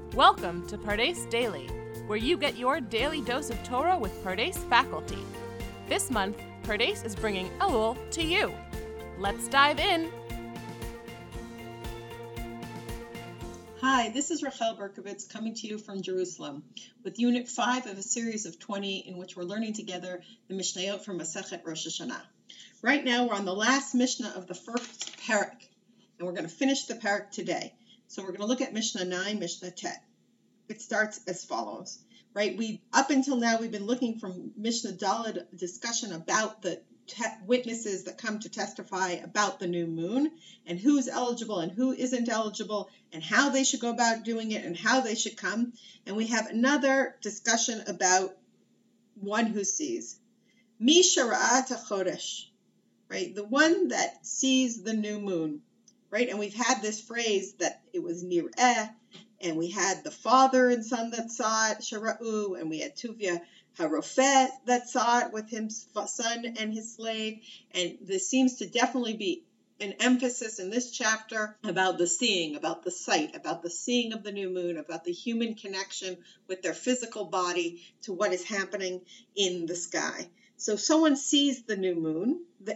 Welcome to Pardes Daily, where you get your daily dose of Torah with Pardes faculty. This month, Pardes is bringing Elul to you. Let's dive in. Hi, this is Rachel Berkovitz coming to you from Jerusalem with Unit 5 of a series of 20 in which we're learning together the Mishnayot from Masechet Rosh Hashanah. Right now we're on the last Mishnah of the first parak, and we're going to finish the parak today. So we're going to look at Mishnah 9, Mishnah 10. It starts as follows, right? Up until now we've been looking from Mishnah Daled discussion about the witnesses that come to testify about the new moon and who's eligible and who isn't eligible and how they should go about doing it and how they should come. And we have another discussion about one who sees. Mi shara'at chodesh, right? The one that sees the new moon, right? And we've had this phrase that it was nir'eh, and we had the father and son that saw it, Shara'u, and we had Tuvia Harofeh that saw it with his son and his slave. And this seems to definitely be an emphasis in this chapter about the seeing, about the sight, about the seeing of the new moon, about the human connection with their physical body to what is happening in the sky. So if someone sees the new moon, the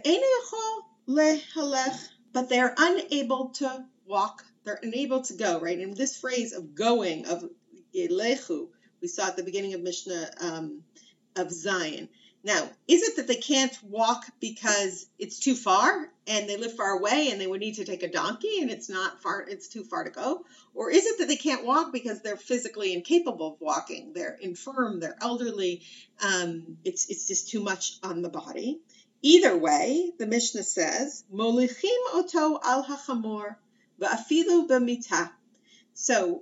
but they're unable to walk. They're unable to go, right? And this phrase of going, of Yelechu, we saw at the beginning of Mishnah of Zion. Now, is it that they can't walk because it's too far and they live far away and they would need to take a donkey and it's too far to go? Or is it that they can't walk because they're physically incapable of walking? They're infirm, they're elderly, it's just too much on the body. Either way, the Mishnah says, Molichim oto al hachamor va'afilu b'mitah. So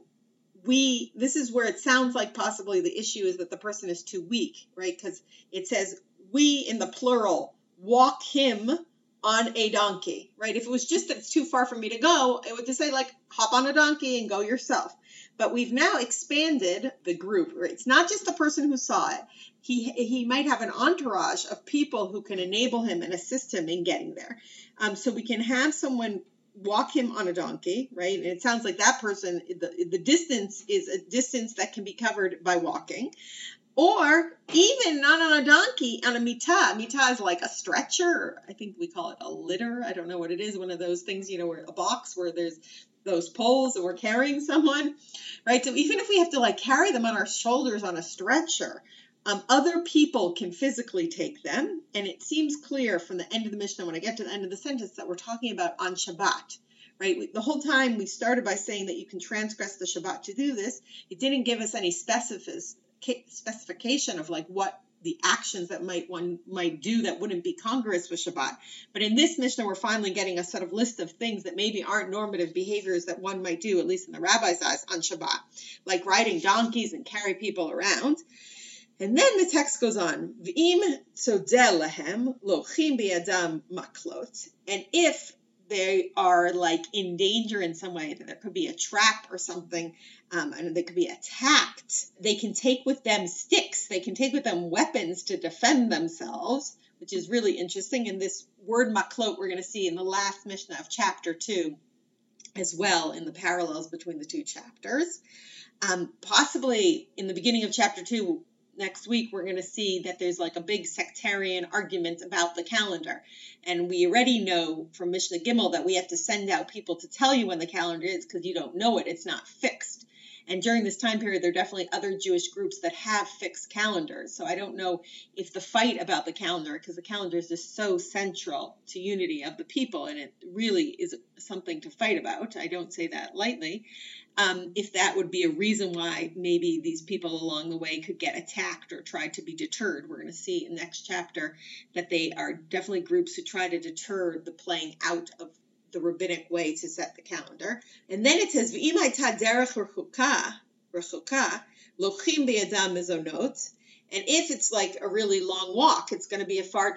this is where it sounds like possibly the issue is that the person is too weak, right? Because it says, we in the plural walk him on a donkey, right? If it was just that it's too far for me to go, it would just say like, hop on a donkey and go yourself. But we've now expanded the group, right? It's not just the person who saw it. He might have an entourage of people who can enable him and assist him in getting there. So we can have someone walk him on a donkey, right? And it sounds like that person, the distance is a distance that can be covered by walking. Or even not on a donkey, on a mitah. Mitah is like a stretcher. I think we call it a litter. I don't know what it is. One of those things, where a box where there's those poles and we're carrying someone, right? So even if we have to like carry them on our shoulders on a stretcher, other people can physically take them. And it seems clear from the end of the Mishnah, when I get to the end of the sentence, that we're talking about on Shabbat, right? The whole time we started by saying that you can transgress the Shabbat to do this. It didn't give us any specification of like what the actions that one might do that wouldn't be congruous with Shabbat. But in this Mishnah, we're finally getting a sort of list of things that maybe aren't normative behaviors that one might do, at least in the rabbi's eyes, on Shabbat, like riding donkeys and carry people around. And then the text goes on, V'im tzodeh lahem lochim biyadam maklot. And if they are like in danger in some way, that there could be a trap or something, and they could be attacked, they can take with them sticks, they can take with them weapons to defend themselves, which is really interesting. And this word maklot we're going to see in the last Mishnah of chapter 2 as well, in the parallels between the two chapters. Possibly in the beginning of chapter 2, next week, we're going to see that there's like a big sectarian argument about the calendar. And we already know from Mishnah Gimel that we have to send out people to tell you when the calendar is because you don't know it. It's not fixed. And during this time period, there are definitely other Jewish groups that have fixed calendars. So I don't know if the fight about the calendar, because the calendar is just so central to unity of the people, and it really is something to fight about. I don't say that lightly. If that would be a reason why maybe these people along the way could get attacked or try to be deterred. We're going to see in the next chapter that they are definitely groups who try to deter the playing out of the rabbinic way to set the calendar. And then it says, V'im hayta derech rechuka, lochim biyadam mezonot. And if it's like a really long walk, it's going to be a far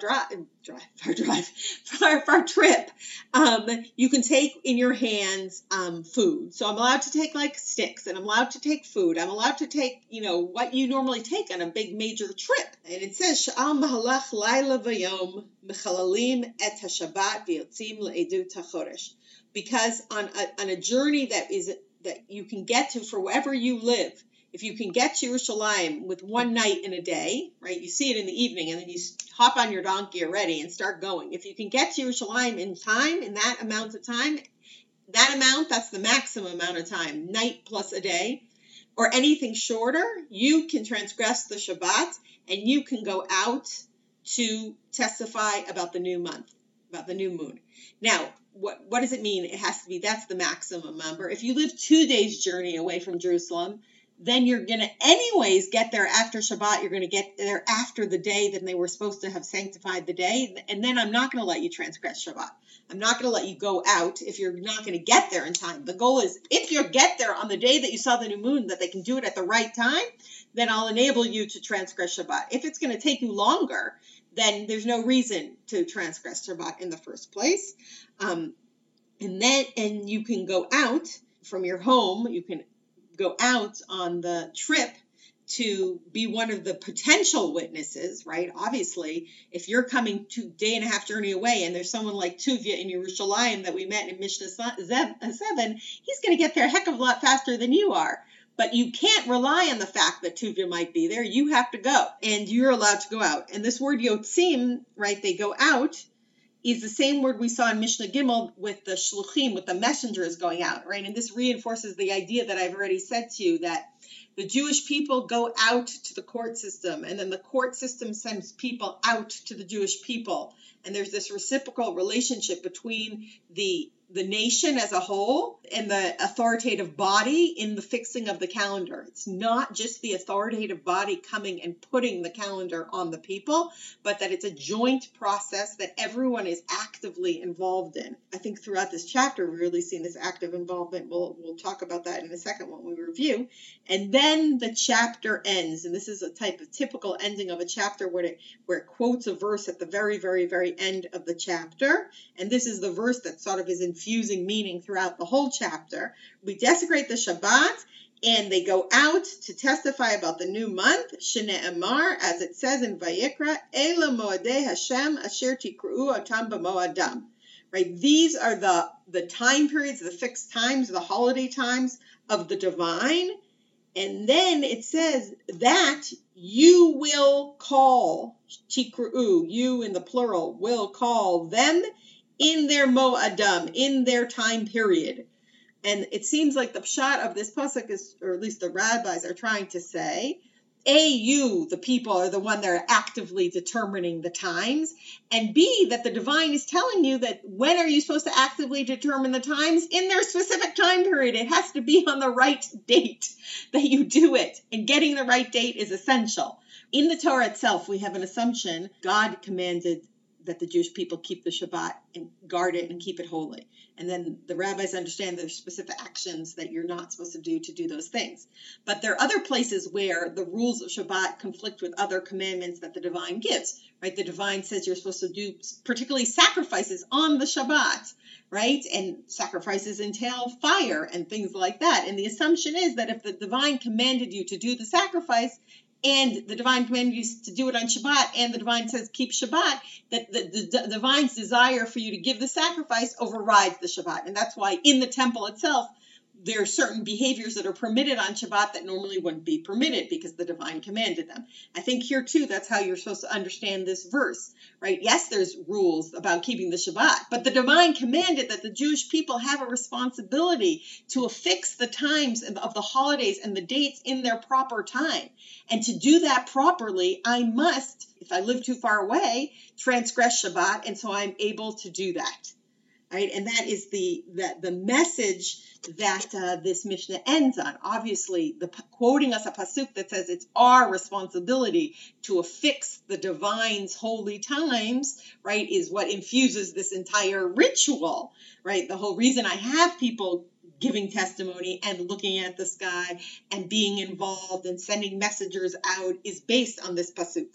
trip. You can take in your hands food. So I'm allowed to take like sticks, and I'm allowed to take food. I'm allowed to take, what you normally take on a big major trip. And it says, Sha'al mahalach laila v'yom mechalalim et hashabat v'yotzim le'edut hachodesh. Because on a journey that is that you can get to for wherever you live. If you can get to Yerushalayim with one night in a day, right? You see it in the evening, and then you hop on your donkey already and start going. If you can get to Yerushalayim in time, in that amount of time, that's the maximum amount of time, night plus a day, or anything shorter, you can transgress the Shabbat, and you can go out to testify about the new month, about the new moon. Now, what does it mean? It has to be, that's the maximum number. If you live 2 days' journey away from Jerusalem, then you're going to anyways get there after Shabbat. You're going to get there after the day that they were supposed to have sanctified the day. And then I'm not going to let you transgress Shabbat. I'm not going to let you go out if you're not going to get there in time. The goal is, if you get there on the day that you saw the new moon, that they can do it at the right time, then I'll enable you to transgress Shabbat. If it's going to take you longer, then there's no reason to transgress Shabbat in the first place. And you can go out from your home. You can go out on the trip to be one of the potential witnesses, right? Obviously, if you're coming 2 day and a half journey away, and there's someone like Tuvia in Yerushalayim that we met in Mishnah 7, he's going to get there a heck of a lot faster than you are. But you can't rely on the fact that Tuvia might be there. You have to go, and you're allowed to go out. And this word yotzim, right, they go out, is the same word we saw in Mishnah Gimel with the shluchim, with the messengers going out, right? And this reinforces the idea that I've already said to you, that the Jewish people go out to the court system, and then the court system sends people out to the Jewish people. And there's this reciprocal relationship between the nation as a whole and the authoritative body in the fixing of the calendar. It's not just the authoritative body coming and putting the calendar on the people, but that it's a joint process that everyone is actively involved in. I think throughout this chapter, we're really seeing this active involvement. We'll talk about that in a second when we review. And then the chapter ends, and this is a type of typical ending of a chapter where it quotes a verse at the very, very, very end of the chapter. And this is the verse that sort of is infusing meaning throughout the whole chapter. We desecrate the Shabbat, and they go out to testify about the new month, Shne'emar, as it says in Vayikra, Ela Moadei Hashem Asher Tikru'u Otam B'Moadam. Right? These are the time periods, the fixed times, the holiday times of the divine. And then it says that you will call, Tikru'u, you in the plural, will call them in their mo'adam, in their time period. And it seems like the pshat of this pasuk is, or at least the rabbis are trying to say, A, you, the people, are the one that are actively determining the times, and B, that the divine is telling you that when are you supposed to actively determine the times? In their specific time period. It has to be on the right date that you do it, and getting the right date is essential. In the Torah itself, we have an assumption. God commanded that the Jewish people keep the Shabbat and guard it and keep it holy. And then the rabbis understand there's specific actions that you're not supposed to do those things. But there are other places where the rules of Shabbat conflict with other commandments that the divine gives, right? The divine says you're supposed to do particularly sacrifices on the Shabbat, right? And sacrifices entail fire and things like that. And the assumption is that if the divine commanded you to do the sacrifice, and the divine commanded you to do it on Shabbat, and the divine says keep Shabbat, that the divine's desire for you to give the sacrifice overrides the Shabbat. And that's why in the temple itself, there are certain behaviors that are permitted on Shabbat that normally wouldn't be permitted because the divine commanded them. I think here too, that's how you're supposed to understand this verse, right? Yes, there's rules about keeping the Shabbat, but the divine commanded that the Jewish people have a responsibility to affix the times of the holidays and the dates in their proper time. And to do that properly, I must, if I live too far away, transgress Shabbat, and so I'm able to do that. Right? And that is the message that this Mishnah ends on. Obviously, quoting us a pasuk that says it's our responsibility to affix the divine's holy times, right, is what infuses this entire ritual, right? The whole reason I have people giving testimony and looking at the sky and being involved and sending messengers out is based on this pasuk.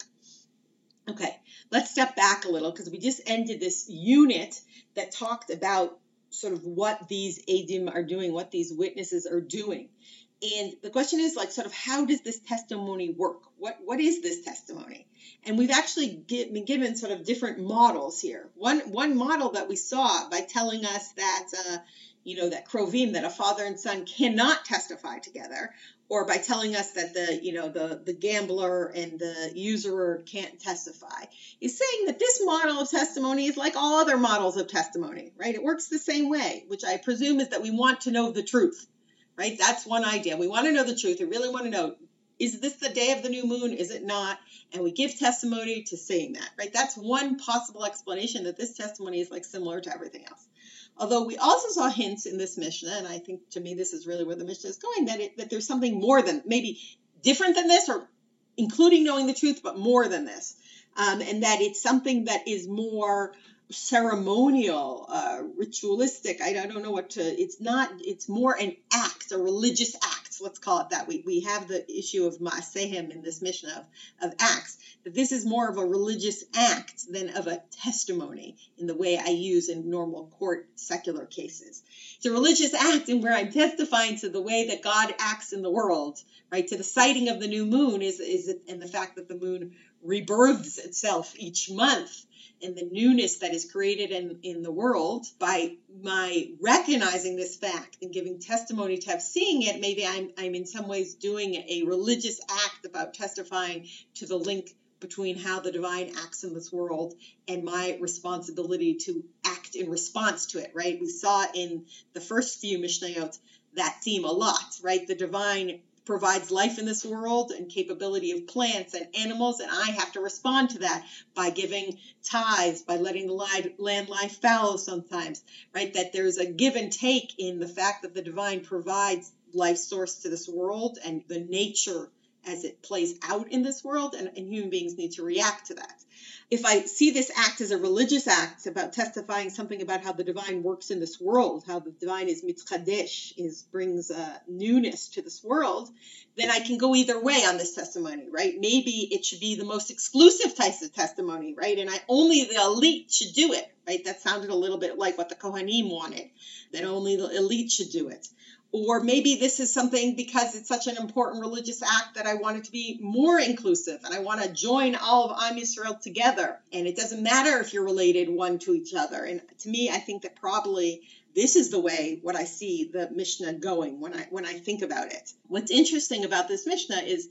Okay, let's step back a little because we just ended this unit that talked about sort of what these Eidim are doing, what these witnesses are doing. And the question is, like, sort of how does this testimony work? What is this testimony? And we've actually been given sort of different models here. One model that we saw by telling us that that Krovim, that a father and son cannot testify together, or by telling us that the gambler and the usurer can't testify, is saying that this model of testimony is like all other models of testimony, right? It works the same way, which I presume is that we want to know the truth, right? That's one idea. We want to know the truth. We really want to know, is this the day of the new moon? Is it not? And we give testimony to saying that, right? That's one possible explanation, that this testimony is like similar to everything else. Although we also saw hints in this Mishnah, and I think to me this is really where the Mishnah is going, that there's something more than, maybe different than this, or including knowing the truth, but more than this. And that it's something that is more ceremonial, ritualistic. I don't know what to, it's more an act, a religious act, let's call it that. We have the issue of Ma'asehim in this Mishnah of acts, that this is more of a religious act than of a testimony in the way I use in normal court secular cases. It's a religious act in where I'm testifying to the way that God acts in the world, right? To the sighting of the new moon and the fact that the moon rebirths itself each month, and the newness that is created in the world. By my recognizing this fact and giving testimony to seeing it, maybe I'm in some ways doing a religious act about testifying to the link between how the divine acts in this world and my responsibility to act in response to it, right? We saw in the first few Mishnayot that theme a lot, right? The divine provides life in this world and capability of plants and animals, and I have to respond to that by giving tithes, by letting the land lie fallow sometimes, right? That there's a give and take in the fact that the divine provides life source to this world and the nature as it plays out in this world, and human beings need to react to that. If I see this act as a religious act about testifying something about how the divine works in this world, how the divine is mitchadesh, brings newness to this world, then I can go either way on this testimony, right? Maybe it should be the most exclusive type of testimony, right? And only the elite should do it, right? That sounded a little bit like what the Kohanim wanted, that only the elite should do it. Or maybe this is something because it's such an important religious act that I want it to be more inclusive and I want to join all of Am Yisrael together. And it doesn't matter if you're related one to each other. And to me, I think that probably this is the way what I see the Mishnah going when I think about it. What's interesting about this Mishnah is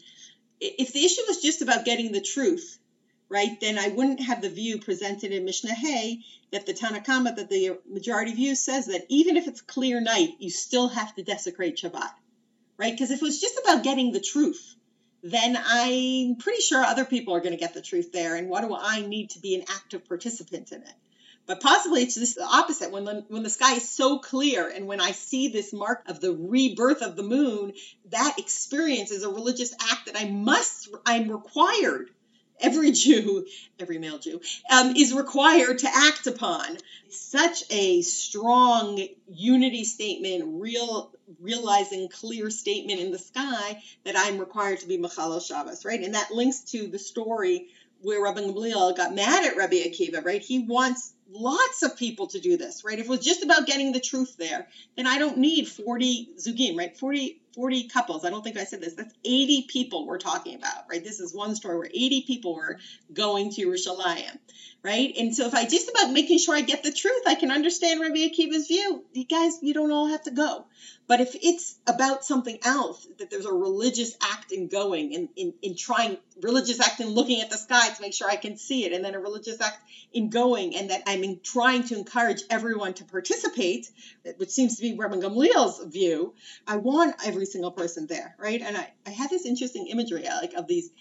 if the issue was just about getting the truth, right, then I wouldn't have the view presented in Mishnah Hay that the Tanna Kama, that the majority view says that even if it's clear night, you still have to desecrate Shabbat, right? Because if it was just about getting the truth, then I'm pretty sure other people are going to get the truth there, and what do I need to be an active participant in it? But possibly it's just the opposite. When the sky is so clear and when I see this mark of the rebirth of the moon, that experience is a religious act that I'm required. Every Jew, every male Jew, is required to act upon. Such a strong unity statement, realizing clear statement in the sky that I'm required to be Mechalel Shabbos, right? And that links to the story where Rabbi Gamliel got mad at Rabbi Akiva, right? He wants lots of people to do this, right? If it was just about getting the truth there, then I don't need 40 zugim, right? 40 couples. I don't think I said this. That's 80 people we're talking about, right? This is one story where 80 people were going to Yerushalayim, right? And so if I just about making sure I get the truth, I can understand Rabbi Akiva's view. You guys, you don't all have to go. But if it's about something else, that there's a religious act in going and in trying, religious act in looking at the sky to make sure I can see it, and then a religious act in going, and that I'm trying to encourage everyone to participate, which seems to be Rabbi Gamliel's view, I want every single person there, right? And I had this interesting imagery like of these,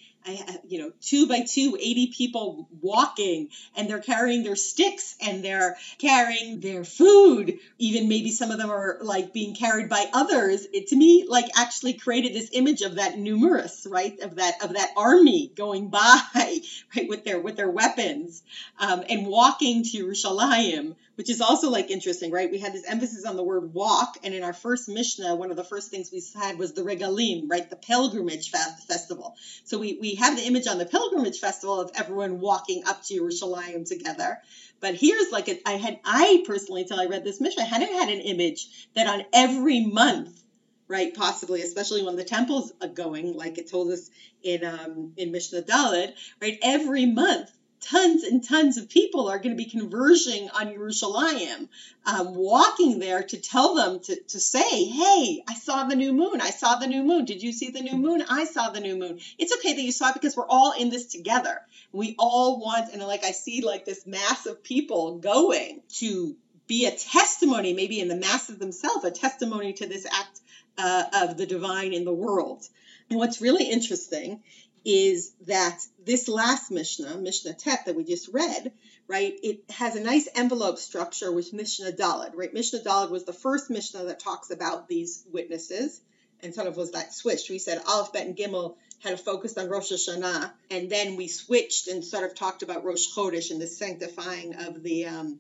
2 by 2, 80 people walking, and they're carrying their sticks and they're carrying their food. Even maybe some of them are like being carried by others. It to me like actually created this image of that numerous, right? Of that army going by, right, with their weapons, and walking to Yerushalayim, which is also like interesting, right? We had this emphasis on the word walk, and in our first Mishnah, one of the first things we had was the regalim, right? The pilgrimage festival. So we have the image on the pilgrimage festival of everyone walking up to Yerushalayim together. But here's I personally, till I read this Mishnah, hadn't had an image that on every month, right, possibly, especially when the temple's going, like it told us in Mishnah Dalet, right, every month, tons and tons of people are going to be converging on Yerushalayim, walking there to tell them to say, hey, I saw the new moon. I saw the new moon. Did you see the new moon? I saw the new moon. It's okay that you saw it because we're all in this together. We all want, and like I see like this mass of people going to be a testimony, maybe in the masses themselves, a testimony to this act of the divine in the world. And what's really interesting is that this last Mishnah, Mishnah Tet that we just read, right, it has a nice envelope structure with Mishnah Daled, right? Mishnah Daled was the first Mishnah that talks about these witnesses, and sort of was that switch. We said Aleph, Bet, and Gimel had focused on Rosh Hashanah, and then we switched and sort of talked about Rosh Chodesh and the sanctifying of the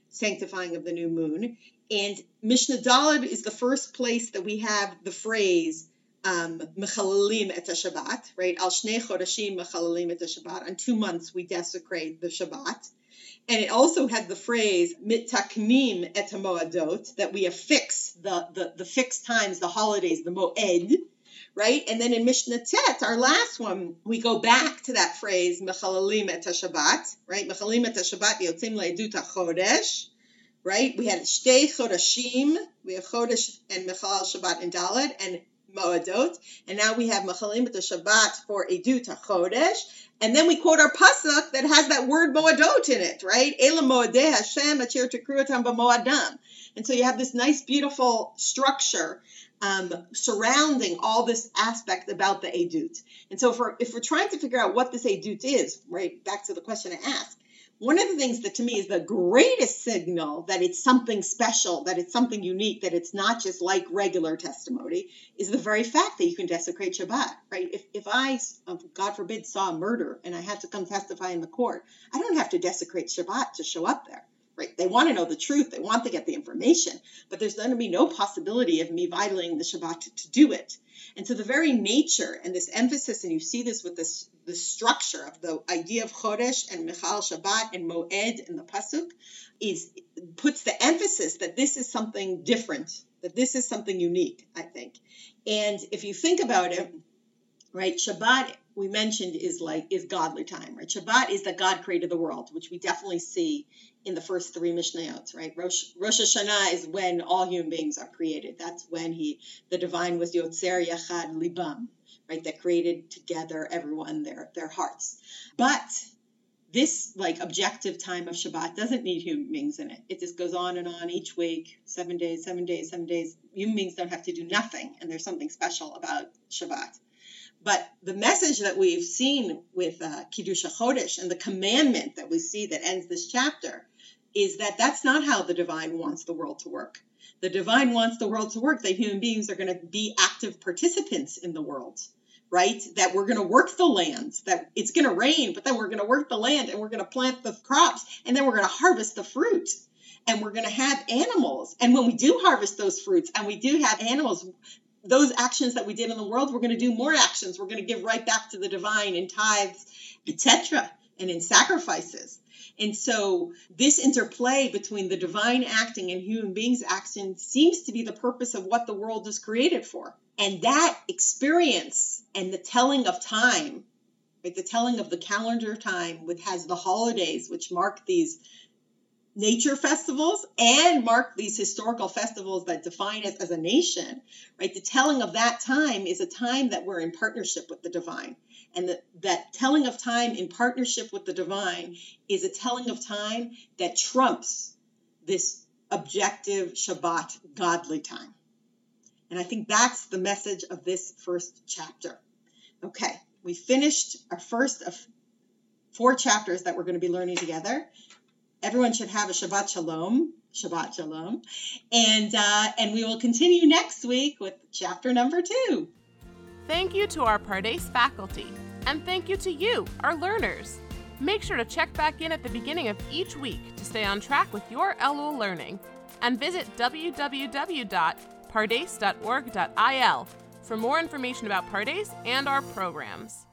new moon. And Mishnah Daled is the first place that we have the phrase Mechalalim et Shabbat, right? Al Shnei Chodashim Mechalalim et Shabbat. On 2 months we desecrate the Shabbat. And it also had the phrase Mitaknim et Moadot, that we affix the fixed times, the holidays, the Moed, right? And then in Mishnah Tet, our last one, we go back to that phrase Mechalalim et Shabbat, right? Mechalalim et Shabbat yotzim le'edut hachodesh. Right? We had Shtei Chodashim, we have Chodesh and Mechal Shabbat and Daled and Moadot, and now we have Mechalim et Shabbat for Edut HaChodesh, and then we quote our pasuk that has that word Moadot in it, right? Ela Moadeh Hashem Asher Tekruotam B'Moadam. And so you have this nice, beautiful structure surrounding all this aspect about the Edut. And so if we're trying to figure out what this Edut is, right, back to the question I asked, one of the things that to me is the greatest signal that it's something special, that it's something unique, that it's not just like regular testimony, is the very fact that you can desecrate Shabbat, right? If I, God forbid, saw a murder and I had to come testify in the court, I don't have to desecrate Shabbat to show up there, right? They want to know the truth. They want to get the information, but there's going to be no possibility of me violating the Shabbat to do it. And so the very nature and this emphasis, and you see this with the structure of the idea of Chodesh and Michal Shabbat and Moed and the Pasuk, puts the emphasis that this is something different, that this is something unique, I think. And if you think about it, right, Shabbat, we mentioned, is godly time, right? Shabbat is that God created the world, which we definitely see in the first 3 Mishnayot, right? Rosh Hashanah is when all human beings are created. That's when the divine was Yotzer Yachad Libam, right? That created together everyone, their hearts. But this objective time of Shabbat doesn't need human beings in it. It just goes on and on each week, 7 days, 7 days, 7 days. Human beings don't have to do nothing, and there's something special about Shabbat. But the message that we've seen with Kiddush HaChodesh and the commandment that we see that ends this chapter is that that's not how the divine wants the world to work. The divine wants the world to work that human beings are going to be active participants in the world, right? That we're going to work the land, that it's going to rain, but then we're going to work the land and we're going to plant the crops and then we're going to harvest the fruit and we're going to have animals. And when we do harvest those fruits and we do have animals, those actions that we did in the world, we're going to do more actions. We're going to give right back to the divine in tithes, etc., and in sacrifices. And so this interplay between the divine acting and human beings acting seems to be the purpose of what the world is created for. And that experience and the telling of time, right, the telling of the calendar time, which has the holidays, which mark these nature festivals and mark these historical festivals that define us as a nation, right? The telling of that time is a time that we're in partnership with the divine. And that telling of time in partnership with the divine is a telling of time that trumps this objective Shabbat godly time. And I think that's the message of this first chapter. Okay, we finished our first of 4 chapters that we're going to be learning together. Everyone should have a Shabbat Shalom. Shabbat Shalom. And we will continue next week with chapter number 2. Thank you to our Pardes faculty, and thank you to you, our learners. Make sure to check back in at the beginning of each week to stay on track with your Elul learning, and visit www.pardes.org.il for more information about Pardes and our programs.